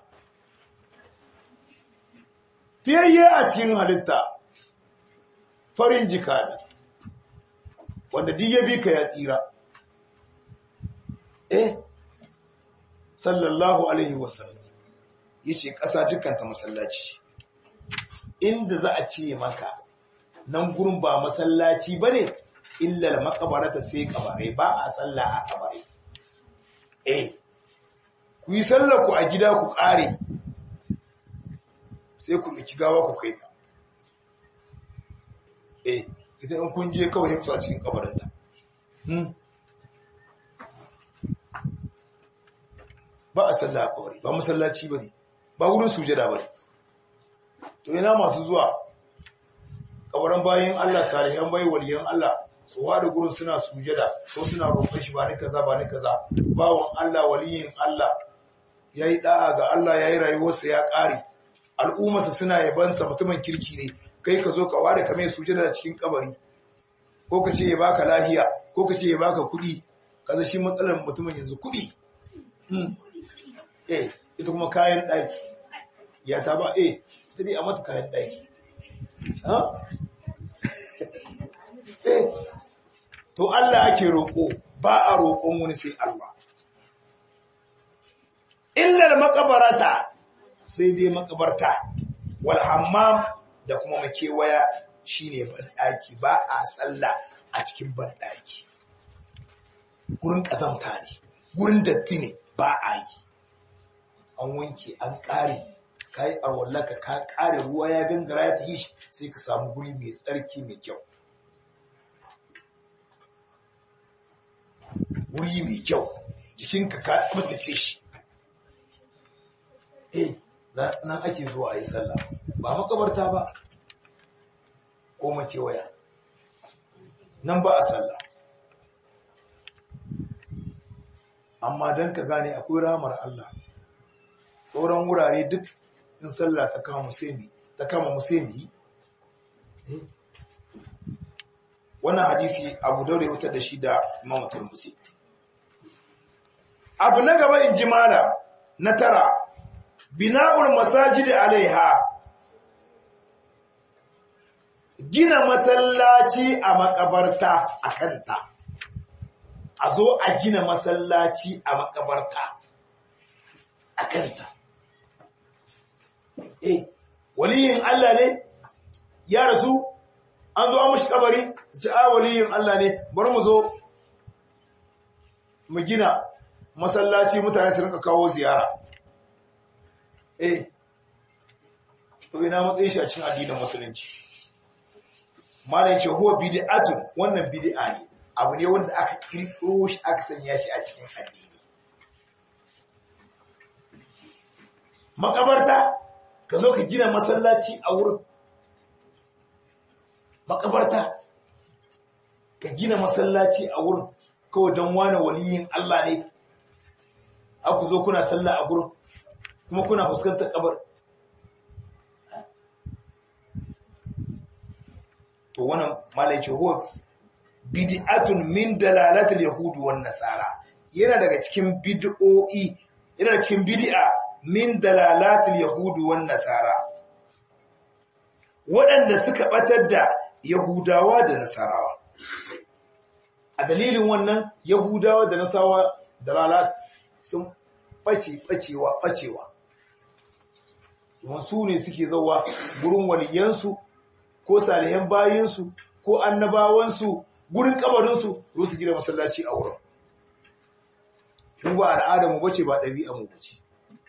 Fiyayye a cikin halitta farin jika ne, wanda duk ya bi ka ya tsira. Eh, sallallahu Alaihi wasallam, ya ce ƙasa dukanta masallaci. Inda za a ce maka, nan gurin ba masallaci ba ne, illal makabarata sai kabarai, ba a salla a kabarai. Eh, ku yi sallaku a gida ku ƙare, sai ku ɗauki gawa ku kai ta. Eh, idan in kun je kawai hifsa cikin kabarinta. Hmm. Ba a sallah a kabari, ba masallaci ba ne, ba wurin sujada ba ne. To ina masu zuwa kabarin bayan Allah, salihan bai waliyan Allah, su wada gurin suna sujada ko suna roƙon shi ba ni kaza ba ni kaza. Bawon Allah waliyin Allah yayi da'a ga Allah, yayi rayuwarsa ya ƙare. Al'ummarsa suna yabansa mutumin kirki ne, kai ka zo ka ware ka mai sujada da cikin kabari, ko ka ce ya baka lahiya, ko ka ce ya baka kuɗi, kaza shi matsalar mutumin yanzu kuɗi. Hmm. Eh, ita kuma kayan ɗaki, ya ta ba, eh, ta bi a mata kayan ɗaki. Ha? Eh, to Allah ake roƙo, ba a roƙon wani sai Allah. Illar makabarata, sai dai makabarta, wal hammam da kuma makewaya shine banɗaki, ba a sallah a cikin banɗaki. Gurin ƙazamta ne, gurin datti ne, ba a yi. An wanke, an ƙare, ka yi arwallaka, ka ƙare ruwa ya gangara ya tafi shi, sai ka samu guri mai tsarki mai kyau. Guri mai kyau, jikinka ka tsabtace shi. Eh, nan ake zuwa a yi sallah, ba makabarta ba, ko makewaya, nan ba a sallah. amma don ka gane akwai ramar Allah sauran wurare duk in sallah ta kama musulmi ta kama musulmi wannan hadisi Abu Dawud ya wutar da shi da Imam Tirmidhi. Abu na gaba in ji malam na tara bina'ul masajidi alaiha, gina masallaci a makabarta a kanta, a zo a gina masallaci a makabarta a kanta. Eh, waliyin Allah ne ya rasu an zo an mashi kabari, ce a waliyin Allah ne bari mu zo mu gina masallaci mutane su rinka kawo ziyara. Eh, to ina matsayin shi a cikin addinin musulunci. Malam ce huwa bid'atun, wannan bid'a ne, abu ne wanda aka kirkiro shi aka sanya shi a cikin addini. Makabarta ka zo ka gina masallaci a wurin makabarta ka gina masallaci a wurin kawai don wani waliyin Allah ne, aku zo kuna sallah a gurin kuma kuna fuskantar kabar. To wannan malai ce huwa bid'atun min dalalatil yahud wan nasara, yana daga cikin bid'o'i, yana daga cikin bid'a min dalalatil yahud wan nasara, waɗanda suka batar da yahudawa da nasarawa. A dalilin wannan yahudawa da nasarawa dalalat sun bace bacewa bacewa su ne suke zawa gurin waliyansu ko salihan bayinsu ko annabawansu gurin kabarinsu zo su gina masallaci a wurin. Mu ba al'ada mu bace ba ɗabi'a mu bace,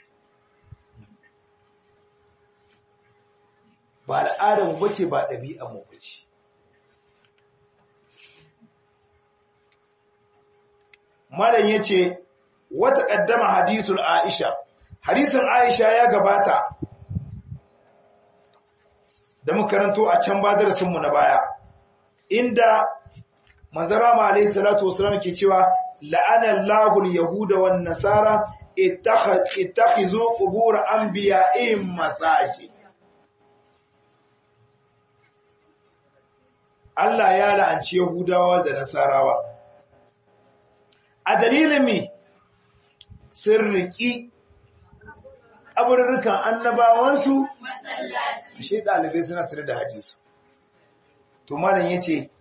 ba al'ada mu bace ba ɗabi'a mu bace. Malam yace wata kaddama hadisul Aisha, hadisin Aisha ya gabata da muka karanto a can ba darasin mu na baya, inda manzara alayhi salatu wasallam ke cewa la'ana Allahu al-yahuda wan nasara ittakhizu qubur anbiya'ihim masajid. Allah ya la'anci Yahudawa da Nasarawa a dalilin mi sun riƙi ƙabarurrukan annabawansu masallaci. Shi ɗalibai suna tare da hadisi. To malam yace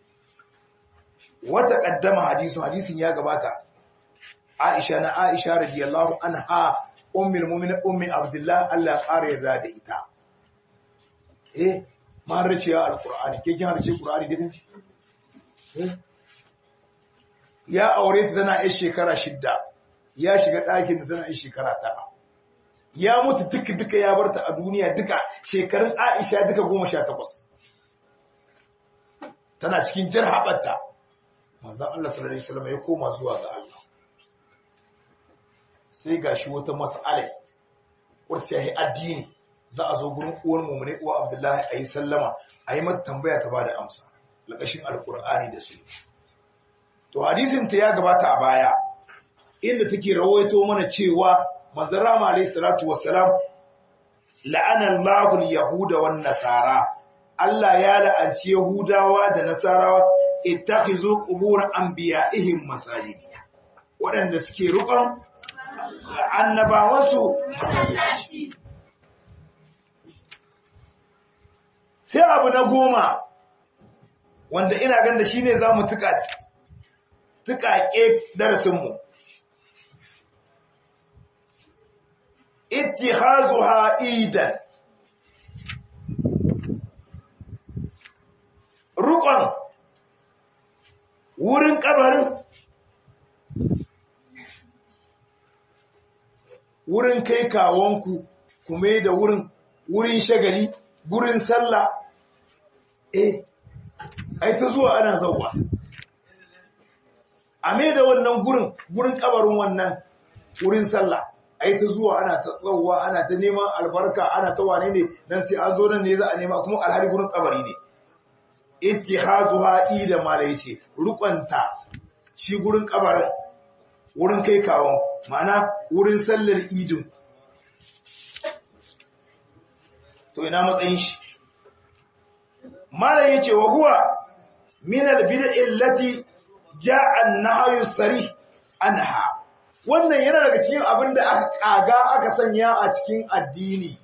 wata ƙaddama hadisu, hadisin ya gabata. Aisha na Aisha radiyallahu anha ummul mu'minin ummi Abdullah, Allah ya ƙara yarda da ita. Eh, ma raciya alqur'ani, ke kin harce qur'ani da binci? Eh, ya aure ta tana yar shekara shidda, ya shiga ɗakin da tana yar shekara tara, ya mutu duka duka ya barta a duniya duka shekarun Aisha duka goma sha takwas, tana cikin jar haɓarta. Manzon Allah sallallahu alaihi wasallam ya koma zuwa ga Allah, sai gashi wata mas'ala wacce ya addini, za a zo gurin uwar mu'mini uwa Abdullahi ayi sallama, ayi mata tambaya ta bada amsa lakashin alqur'ani da su. To hadisin ta ya gabata a baya inda take rawaito mana cewa manzon Rama alayhi salatu wassalam la'ana Allahu al-yahuda wan nasara, Allah ya la'anci Yahudawa da Nasarawa ittakhizu qubur anbiya'ihim masajid, waɗanda suke rukun annabawansu masallaci. Sai abu na goma wanda ina ganda shine zamu tuka tukake darasinmu, ittikhazuha idan, rukun wurin kabarin wurin kai kawonku, kuma da wurin wurin shagali, gurin sallah. Eh, ai ta zuwa ana zauwa a me da wannan gurin gurin kabarin wannan wurin sallah, ai ta zuwa ana ta zauwa ana ta neman albarka, ana ta wane ne dan sai an zo nan ne za a nema, kuma alhali gurin kabari ne. ittikhazuha ida mala yace rukunta shi gurin kabarin wurin kai kawon ma'ana wurin sallar idin to ina matsayin shi malam yace wa huwa min al-bid'i allati ja'a an-nahyu sarih anha wannan yana daga cikin abin da aka kaga aka sanya a cikin addini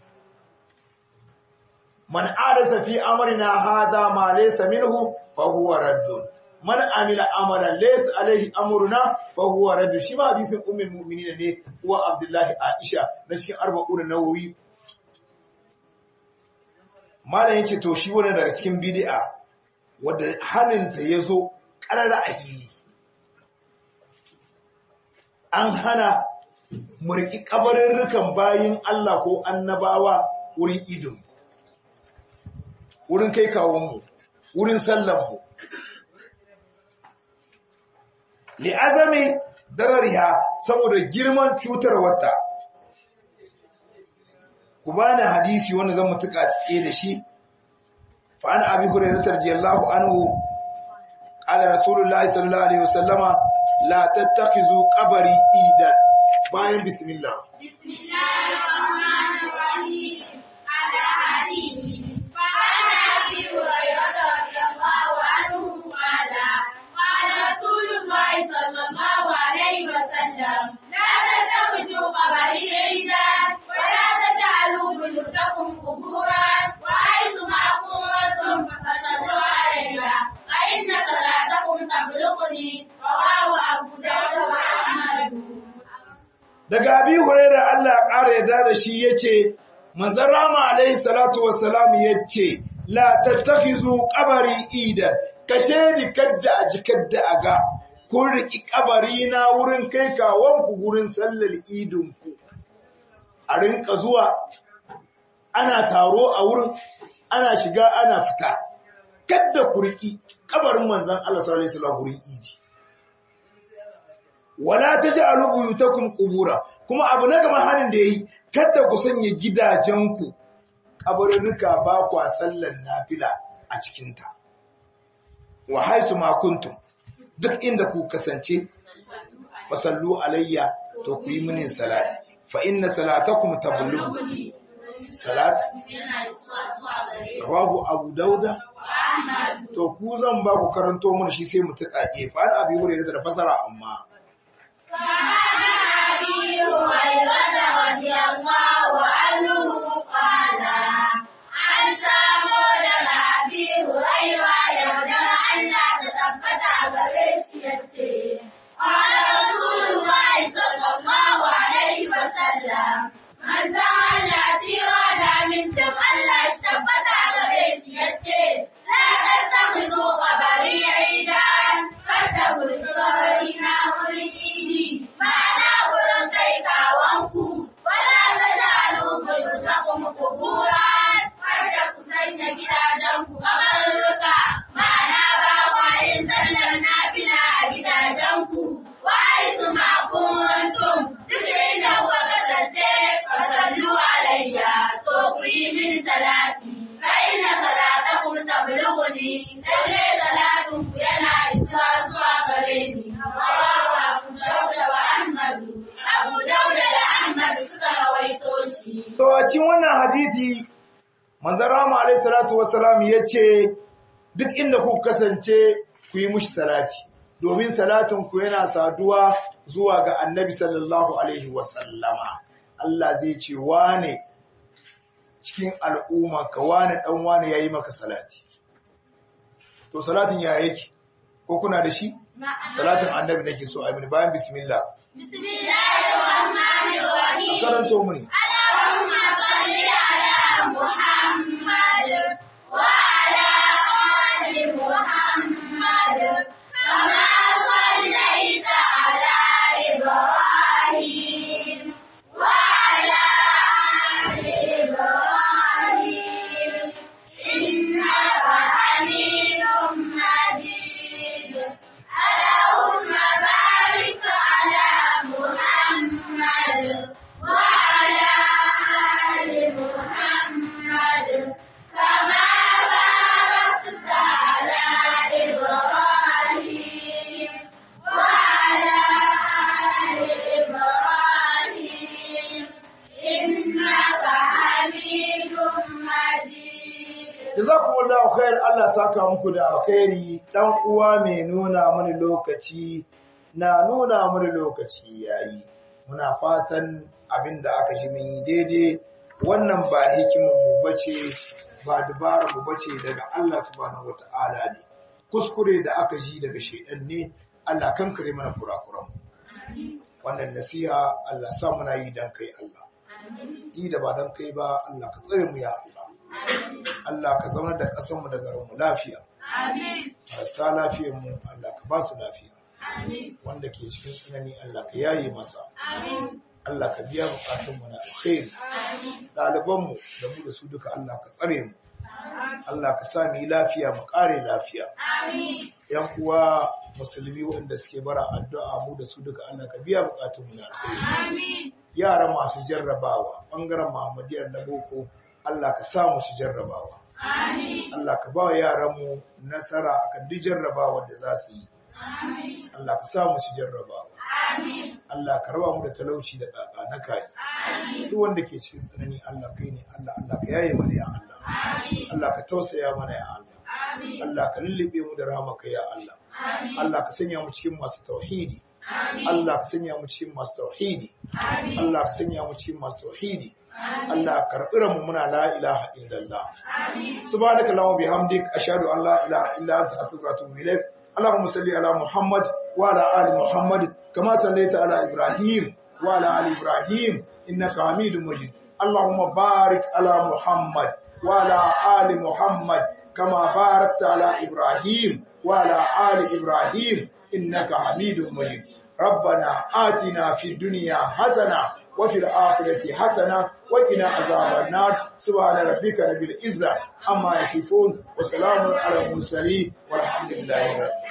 man arasa fi amrina hada ma laysa minhu fa huwa raddun man amila amalan laysa alayhi amruna fa huwa raddun shi ma hadisin ummul mu'minin ne uwa abdullahi aisha na cikin arba'un nawawi malam yace to shi wannan daga cikin bid'a wanda haninta yazo karara a hili an hana murki kabarin bayin Allah ko annabawa wurin idon wurin kai kawunmu wurin sallanmu li azami darariha saboda girman cutar wata ku bani hadisi wanda zan mutuka tsaye da shi fa ana abi hurairah radiyallahu anhu qala rasulullahi sallallahu alaihi wasallama la tattakhizu qabri idan bayan bismillah bismillahir rahmanir rahim ala hadith fa ana abi hurairah radiyallahu anhu qala qala rasulullahi sallallahu alaihi wasallam la tattakhizu qabri idan wa la taj'alu buyutakum quburan wa haythu ma kuntum fasallu alayha fa inna salatakum tablughuni daga abi hurairah Allah ya ƙara yarda da shi yace manzon rama alaihi salatu wassalam yace la tattakhizu qabari idan kashe ni kadda a jikar da aga kun riki kabari na wurin kai kawon ku gurin sallar idin ku a rinka zuwa ana taro a wurin ana shiga ana fita kadda ku riki kabarin manzon Allah sallallahu alaihi wasallam gurin idi wala taj'alu buyutakum qubura kuma abu na gaba hanin da yayi kada ku sanya gidajenku kabarurruka ba ku sallar nafila a cikin ta wa haisu ma kuntum duk inda ku kasance fasallu alayya to ku yi mini salati fa inna salatakum tablughu salat rawahu abu dauda to ku zan ba ku karanto mun shi sai mu tuƙaƙe fa an abi hurairah da fasara amma أبي هريرة رضي الله عنه قال عن ثمود أبي هريرة يرجع أن لا تثبت أغريسيته قال رسول الله صلى الله عليه وسلم من تعالى تيرانا من تمنى اشتبت أغريسيته لا تتخذوا قبري عيدا فاتقوا لصبرنا مريدي معنى wurin kai kawanku wala tajalu buyutakum quburan kada ku sanya gidajenku kabarruka ma'ana ba kwa yin sallar nafila a gidajenku wa aisu ma kuntum duk inda kuka kasance fasallu alayya to ku yi min salati fa inna salatakum tablughuni lalle salatun ku yana isa zuwa gare ni rawahu Abu Dawud wa Ahmad Abu Dawud da Ahmad suka rawaito shi. To a cikin wannan hadisi manzon Rama alaihi salatu wassalam yace duk inda ku kasance ku yi mushi salati domin salatin ku yana saduwa zuwa ga Annabi sallallahu alaihi wasallama. Allah zai ce wane cikin al'umma ka wane dan wane yayi maka salati. To salatin ya yake ko kuna da shi? Salatin Annabi nake so amin bayan bismillah. Bismillahir Rahmanir Rahim. Karanto muni. Allahumma salli ala Muhammad wa ala ali Muhammad kama sallaita ala Ibrahim wa ala ali Ibrahim innaka Hamidum Majid. Allahumma barik ala Muhammad wa ala ali Muhammad jazakumullahu khair, Allah saka muku da alkhairi. Dan uwa mai nuna mani lokaci na nuna mani lokaci yayi. Muna fatan abinda aka ji mun daidai, wannan ba hikimin mu bace, ba dubara mu bace, daga Allah subhanahu wataala ne. Kuskure da aka ji daga shedan ne, Allah kankare mana kurakuran. Wannan nasiha Allah sa muna yi dan kai Allah. Yi da ba dan kai ba Allah ka tsare mu ya Allah. Allah ka zama da ƙasar mu da garin mu lafiya. Amin. Marasa lafiyar mu Allah ka ba su lafiya. Amin. Wanda ke cikin tsanani Allah ka yaye masa. Amin. Allah ka biya bukatun mu na alkhairi. Amin. Ɗaliban mu da mu da su duka Allah ka tsare mu. Allah ka sa mu lafiya mu kare lafiya. Amin. Yan uwa musulmi wanda suke bara addu'a mu da su duka Allah ka biya bukatun mu na alkhairi. Amin. Yara masu jarrabawa bangaren Muhammadiyar na boko Allah ka sa mu su jarrabawa. Amin. Allah ka ba yaran mu nasara akan duk jarrabawar da za su yi. Amin. Allah ka sa mu su jarrabawa. Amin. Allah ka raba mu da talauci da ƙaƙa na kai. Amin. Duk wanda ke cikin tsanani Allah kai ne Allah, Allah ka yaye mana ya Allah. Amin. Allah ka tausaya mana ya Allah. Amin. Allah ka lullube mu da rahmaka ya Allah. Amin. Allah ka sanya mu cikin masu tauhidi. Amin. Allah ka sanya mu cikin masu tauhidi. Amin. Allah ka sanya mu cikin masu tauhidi. Allah karɓi mu muna la ilaha illallah. Amin. Subhanaka Allahumma bihamdik ashhadu an la ilaha illa anta astaghfiruka wa atubu ilaik. Allahumma salli ala Muhammad wa ala ali Muhammad kama sallaita ala Ibrahim wa ala ali Ibrahim innaka Hamidum Majid. Allahumma barik ala Muhammad wa ala ali Muhammad kama barakta ala Ibrahim wa ala ali Ibrahim innaka Hamidum Majid. ربنا آتنا في الدنيا حسنة وفي الآخرة حسنة وقنا عذاب النار سبحان ربك رب العزة عما يصفون وسلام على المرسلين والحمد لله رب العالمين.